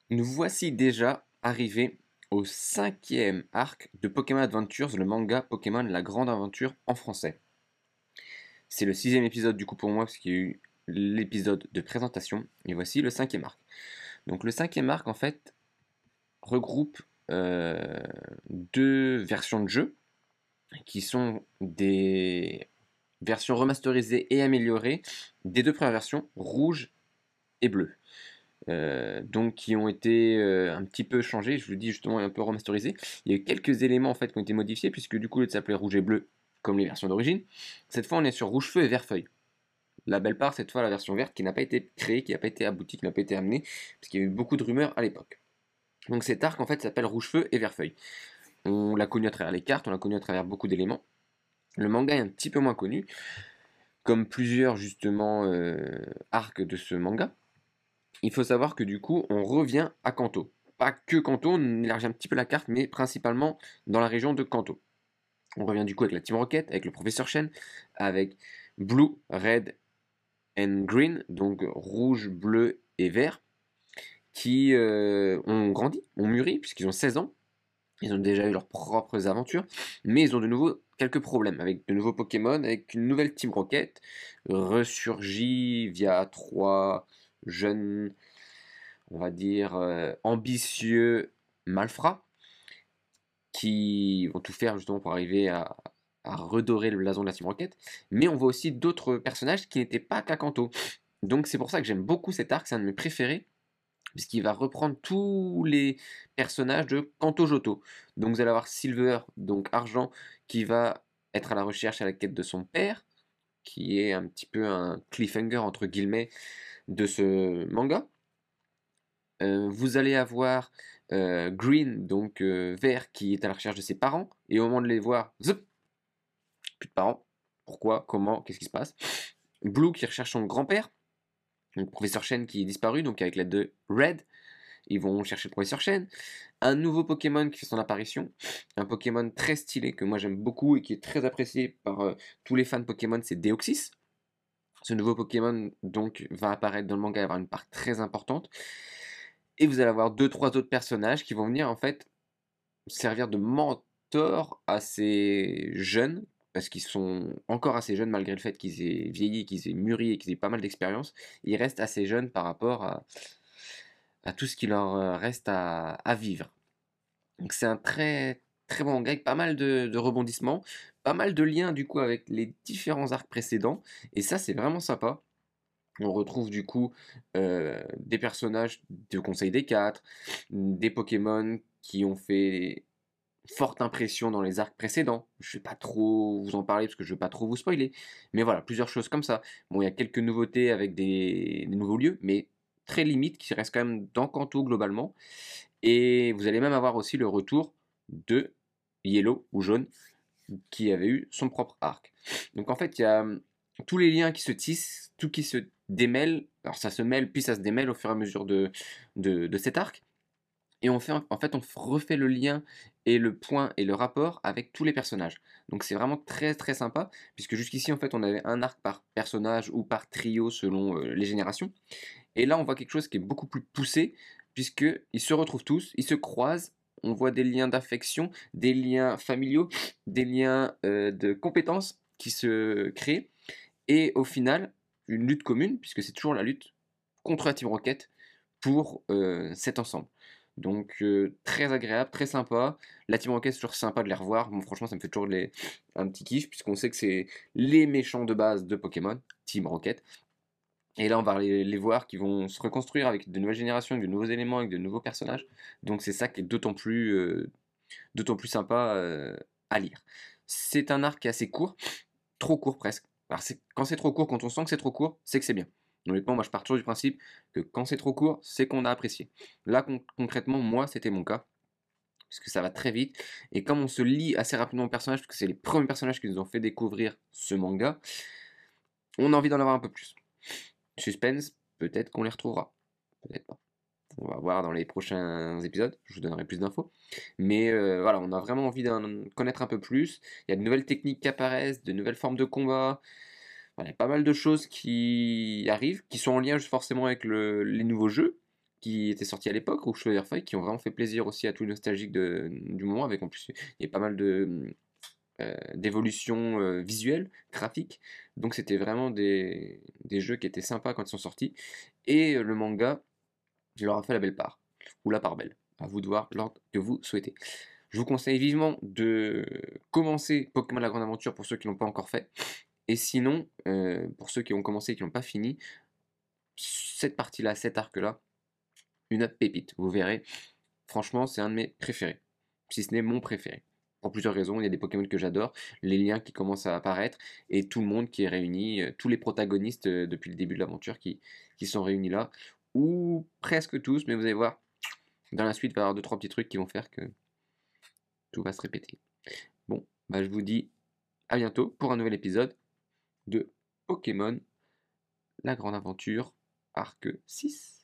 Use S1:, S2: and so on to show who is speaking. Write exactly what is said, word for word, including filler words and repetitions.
S1: Nous voici déjà arrivés au cinquième arc de Pokémon Adventures, le manga Pokémon La Grande Aventure en français. C'est le sixième épisode du coup pour moi, parce qu'il y a eu l'épisode de présentation, et voici le cinquième arc. Donc le cinquième arc en fait regroupe euh, deux versions de jeu, qui sont des versions remasterisées et améliorées des deux premières versions, rouge et bleu. Euh, donc qui ont été euh, un petit peu changés, je vous le dis justement, et un peu remasterisés. Il y a eu quelques éléments en fait qui ont été modifiés, puisque du coup, au lieu de s'appeler rouge et bleu, comme les versions d'origine, cette fois on est sur rouge feu et vert feuille. La belle part, cette fois, la version verte qui n'a pas été créée, qui n'a pas été aboutie, qui n'a pas été amenée, parce qu'il y a eu beaucoup de rumeurs à l'époque. Donc cet arc en fait s'appelle rouge feu et vert feuille. On l'a connu à travers les cartes, on l'a connu à travers beaucoup d'éléments. Le manga est un petit peu moins connu, comme plusieurs justement euh, arcs de ce manga. Il faut savoir que du coup, on revient à Kanto. Pas que Kanto, on élargit un petit peu la carte, mais principalement dans la région de Kanto. On revient du coup avec la Team Rocket, avec le Professeur Shen, avec Blue, Red and Green, donc rouge, bleu et vert, qui euh, ont grandi, ont mûri, puisqu'ils ont seize ans. Ils ont déjà eu leurs propres aventures, mais ils ont de nouveau quelques problèmes avec de nouveaux Pokémon, avec une nouvelle Team Rocket, ressurgie via trois jeunes, on va dire, euh, ambitieux malfrats, qui vont tout faire justement pour arriver à, à redorer le blason de la Team Rocket. Mais on voit aussi d'autres personnages qui n'étaient pas qu'à Kanto. Donc c'est pour ça que j'aime beaucoup cet arc, c'est un de mes préférés, puisqu'il va reprendre tous les personnages de Kanto Joto. Donc vous allez avoir Silver, donc Argent, qui va être à la recherche à la quête de son père, qui est un petit peu un cliffhanger entre guillemets de ce manga. Euh, vous allez avoir euh, Green, donc euh, vert, qui est à la recherche de ses parents, et au moment de les voir, zip, plus de parents. Pourquoi? Comment? Qu'est-ce qui se passe? Blue qui recherche son grand-père, donc Professeur Shen qui est disparu, donc avec l'aide de Red, ils vont chercher le Professeur Shen. Un nouveau Pokémon qui fait son apparition, un Pokémon très stylé que moi j'aime beaucoup et qui est très apprécié par euh, tous les fans de Pokémon, c'est Deoxys. Ce nouveau Pokémon donc va apparaître dans le manga et avoir une part très importante. Et vous allez avoir deux trois autres personnages qui vont venir en fait servir de mentor à ces jeunes, parce qu'ils sont encore assez jeunes malgré le fait qu'ils aient vieilli, qu'ils aient mûri et qu'ils aient pas mal d'expérience. Ils restent assez jeunes par rapport à, à tout ce qui leur euh, reste à, à vivre. Donc c'est un très très bon manga avec pas mal de, de rebondissements, pas mal de liens du coup avec les différents arcs précédents, et ça c'est vraiment sympa. On retrouve du coup euh, des personnages de Conseil des Quatre, des Pokémon qui ont fait forte impression dans les arcs précédents. Je ne vais pas trop vous en parler parce que je ne veux pas trop vous spoiler. Mais voilà, plusieurs choses comme ça. Bon, il y a quelques nouveautés avec des, des nouveaux lieux, mais très limites qui restent quand même dans Kanto globalement. Et vous allez même avoir aussi le retour de Yellow ou Jaune qui avait eu son propre arc. Donc en fait, il y a hum, tous les liens qui se tissent, tout qui se démêle. Alors ça se mêle, puis ça se démêle au fur et à mesure de, de, de cet arc. Et on fait, en fait, on refait le lien et le point et le rapport avec tous les personnages. Donc c'est vraiment très très sympa, puisque jusqu'ici, en fait, on avait un arc par personnage ou par trio selon euh, les générations. Et là, on voit quelque chose qui est beaucoup plus poussé, puisqu'ils se retrouvent tous, ils se croisent, on voit des liens d'affection, des liens familiaux, des liens euh, de compétences qui se créent, et au final, une lutte commune, puisque c'est toujours la lutte contre la Team Rocket pour euh, cet ensemble. Donc euh, très agréable, très sympa. La Team Rocket, c'est toujours sympa de les revoir. Bon, franchement, ça me fait toujours les... un petit kiff, puisqu'on sait que c'est les méchants de base de Pokémon, Team Rocket. Et là, on va les, les voir qui vont se reconstruire avec de nouvelles générations, avec de nouveaux éléments, avec de nouveaux personnages. Donc c'est ça qui est d'autant plus, euh, d'autant plus sympa euh, à lire. C'est un arc assez court, trop court presque. Alors c'est, quand c'est trop court, quand on sent que c'est trop court, c'est que c'est bien. Honnêtement, moi je pars toujours du principe que quand c'est trop court, c'est qu'on a apprécié. Là, con- concrètement, moi, c'était mon cas, puisque ça va très vite. Et comme on se lie assez rapidement aux personnages, parce que c'est les premiers personnages qui nous ont fait découvrir ce manga, on a envie d'en avoir un peu plus. Suspense, peut-être qu'on les retrouvera. Peut-être pas. On va voir dans les prochains épisodes, je vous donnerai plus d'infos. Mais euh, voilà, on a vraiment envie d'en connaître un peu plus. Il y a de nouvelles techniques qui apparaissent, de nouvelles formes de combat. Voilà, il y a pas mal de choses qui arrivent, qui sont en lien forcément avec le- les nouveaux jeux, qui étaient sortis à l'époque, ou Chevalier Feuille, qui ont vraiment fait plaisir aussi à tous les nostalgiques de, du moment, avec en plus, il y a pas mal de euh, d'évolutions euh, visuelles, graphiques, donc c'était vraiment des, des jeux qui étaient sympas quand ils sont sortis, et euh, le manga, je leur ai fait la belle part, ou la part belle, à vous de voir l'ordre que vous souhaitez. Je vous conseille vivement de commencer Pokémon La Grande Aventure pour ceux qui ne l'ont pas encore fait, et sinon, euh, pour ceux qui ont commencé et qui n'ont pas fini, cette partie-là, cet arc-là, une autre pépite, vous verrez. Franchement, c'est un de mes préférés, si ce n'est mon préféré. Pour plusieurs raisons, il y a des Pokémon que j'adore, les liens qui commencent à apparaître, et tout le monde qui est réuni, euh, tous les protagonistes euh, depuis le début de l'aventure qui, qui sont réunis là, ou presque tous, mais vous allez voir, dans la suite, il va y avoir deux trois petits trucs qui vont faire que tout va se répéter. Bon, bah je vous dis à bientôt pour un nouvel épisode de Pokémon La Grande Aventure, arc six.